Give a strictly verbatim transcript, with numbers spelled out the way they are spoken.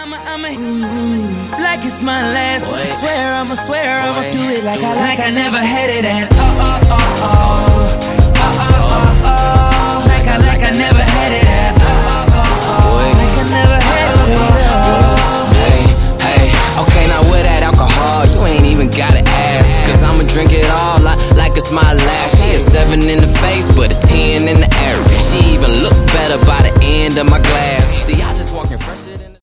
Like it's my last. I swear I'ma swear I'ma do it like I like I never had it at. Uh uh.